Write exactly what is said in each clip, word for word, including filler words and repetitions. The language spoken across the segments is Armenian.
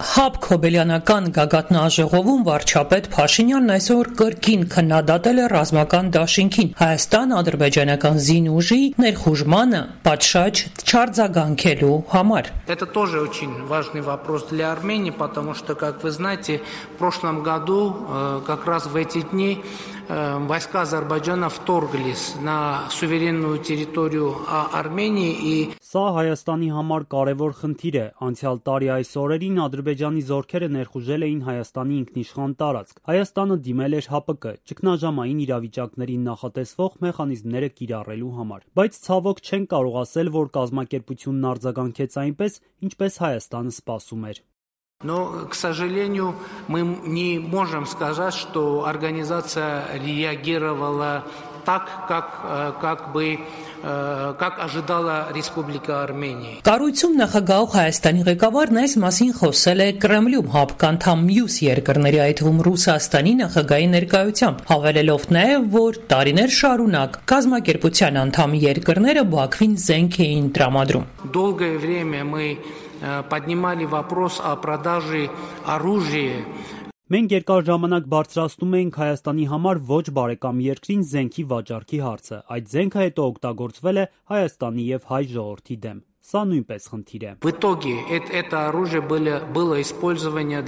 Հապկ հոբելյանական գագաթնաժողովում վարչապետ Փաշինյանն այսօր կրկին քննադատել է ռազմական դաշինքին Հայաստան-ադրբեջանական զինուժի ներխուժմանը պատշաճ չարձագանքելու համար. Это тоже очень важный вопрос для Армении, потому что, как вы знаете, в прошлом году, как раз в эти дни, войска Азербайджана вторглись на суверенную территорию Армении и Սա Հայաստանի համար կարևոր խնդիր է։ Անցյալ տարի այս օրերին Ադրբեջանի զորքերը ներխուժել էին Հայաստանի ինքնիշխան տարածք։ Հայաստանը դիմել էր ՀԱՊԿ ճգնաժամային իրավիճակներին նախատեսվող մեխանիզմները կիրառելու համար։ Բայց ցավոք չեն կարող ասել, որ կազմակերպությունն արձագանքեց այնպես, ինչպես Հայաստանը սպասում էր։ Но, к сожалению, мы не можем сказать, что организация реагировала так, как, как бы, как ожидала Республика Армения. Կառույցում նախագահող Հայաստանի ղեկավարն այս մասին խոսել է Կրեմլում ՀԱՊԿ անդամ մյուս երկրների, այդ թվում Ռուսաստանի նախագահի ներկայությամբ, հավելելով նաև, որ տարիներ շարունակ կազմակերպության անդամ երկրները Բաքվին զենք էին տրամադրում. Долгое время мы поднимали вопрос о продаже оружия. Մենք երկար ժամանակ բարձրացնում էինք Հայաստանի համար ոչ բարեկամ երկրին զենքի վաճառքի հարցը։ Այդ զենքը հետո օգտագործվել է Հայաստանի եւ հայ ժողովրդի դեմ։ Սա նույնպես խնդիր է։ В итоге это оружие было, было использовано,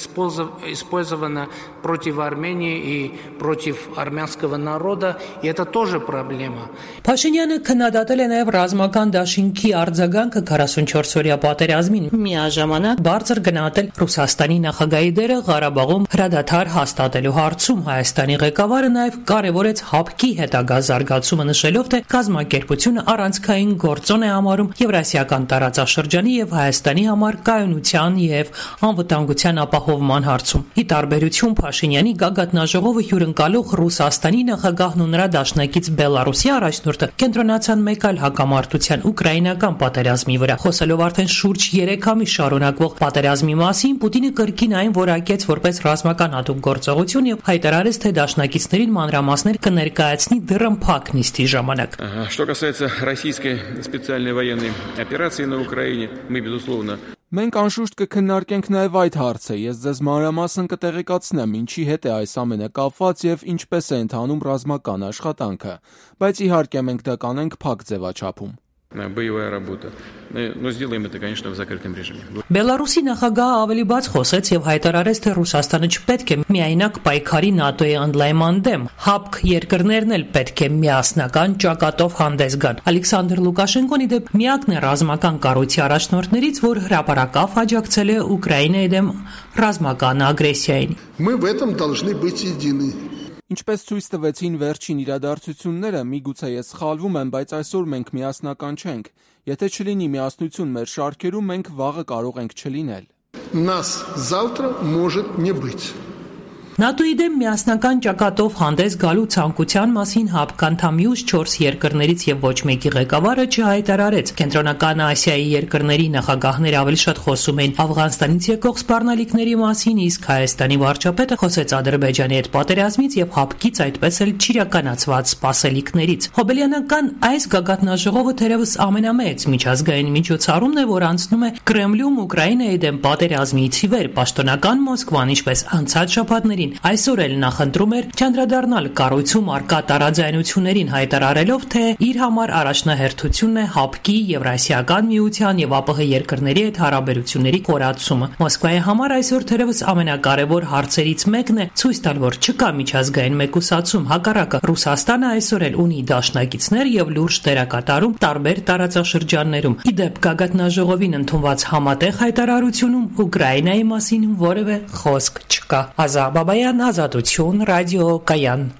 использовано против Армении и против армянского народа, и это тоже проблема. Փաշինյանը քննադատել է նաև ռազմական դաշինքի արձագանքը քառասունչորս-օրյա պատերազմին, միաժամանակ բարձր գնահատել Ռուսաստանի նախագահի դերը Ղարաբաղում հրադադար հաստատելու հարցում։ Հայաստանի ղեկավարը նաև կարևորեց ՀԱՊԿ-ի հետագա զարգացումը, նշելով, թե կազմակերպությունը առանցքային գործոն է համարում Եվրասիական տարածաշրջանի եւ Հայաստանի համար կայունության եւ անվտանգության ապահովման հարցում։ Ի տարբերություն Փաշինյանի, գագաթնաժողովը հյուրընկալող Ռուսաստանի նախագահն ու նրա դաշնակից Բելարուսի առաջնորդը կենտրոնացան մեկ այլ հակամարտության ուկրաինական պատերազմի վրա։ Խոսելով արդեն շուրջ երեք ամիս շարունակվող պատերազմի մասին, Պուտինը կրկին այն որակեց որպես ռազմական հատուկ գործողություն եւ հայտարարեց, թե դաշնակիցներին մանրամասներ կներկայացնի դռնփակ նիստի ժամանակ։ Что касается российской специальной военной операции на Украине, мы, безусловно, Մենք անշուշտ կքննարկենք նաև այդ հարցը, ես ձեզ մանրամասն կտեղեկացնեմ, ինչի հետ է այս ամենը կապված եւ ինչպես է ընթանում ռազմական աշխատանքը, բայց իհարկե մենք դա կանենք փակ ձևաչափում։ Боевая работа. Но сделаем это, конечно, в закрытом режиме. Բելարուսի նախագահը ավելի բաց խոսեց եւ հայտարարեց, թե Ռուսաստանը չպետք է միայնակ պայքարի ՆԱՏՕ-ի ընդլայնման դեմ, ՀԱՊԿ երկրներն էլ պետք է միասնական ճակատով հանդես գան։ Ալեքսանդր Լուկաշենկոն իդեպ միակն է ռազմական կառույցի առաջնորդներից, որ հրապարակավ աջակցել է Ուկրաինայի դեմ ռազմական ագրեսիային։ Мы в этом должны быть едины. Ինչպես ցույց տվեցին վերջին իրադարձությունները, միգուցե ես սխալվում եմ, բայց այսօր մենք միասնական չենք։ Եթե չլինի միասնություն մեր շարքերում, մենք վաղը կարող ենք չլինել։ Нас завтра может не быть. ՆԱՏՕ-ի դեմ միասնական ճակատով հանդես գալու ցանկության մասին ՀԱՊԿ անդամ մյուս չորս երկրներից եւ ոչ մեկի ղեկավարը չհայտարարեց։ Կենտրոնական Ասիայի երկրների նախագահները ավելի շատ խոսում էին Աֆղանստանից եկող սպառնալիքների մասին, իսկ Հայաստանի վարչապետը խոսեց Ադրբեջանի հետ պատերազմից եւ ՀԱՊԿ-ից, այդպես էլ չիրականացված սպասելիքներից։ Հոբելյանական այս գագաթնաժողովը թերևս ամենամեծ միջազգային միջոցառումն է, որ անցնում է Կրեմլում Ուկրաինայի դեմ պատերազմից ի վեր։ Պաշտոնական Մոսկվան, ինչպես անցած շաբաթներին այսօր էլ նախընտրում էր չանդրադառնալ կառույցում առկա տարաձայնություններին, հայտարարելով, թե իր համար առաջնահերթությունն է ՀԱՊԿ-ի, Եվրասիական միության եւ ԱՊՀ երկրների հետ հարաբերությունների խորացումը։ Մոսկվայի համար այսօր թերևս ամենակարևոր հարցերից մեկն է ցույց տալ, որ չկա միջազգային մեկուսացում, հակառակը Ռուսաստանը այսօր էլ ունի դաշնակիցներ եւ լուրջ դերակատարում տարբեր տարածաշրջաններում։ Իդեպ գագաթնաժողովին ընդունված համատեղ հայտարարությունում Ուկրաինայի մասին որևէ խոսք չկա։ Ազատություն, ռադիո Կայան։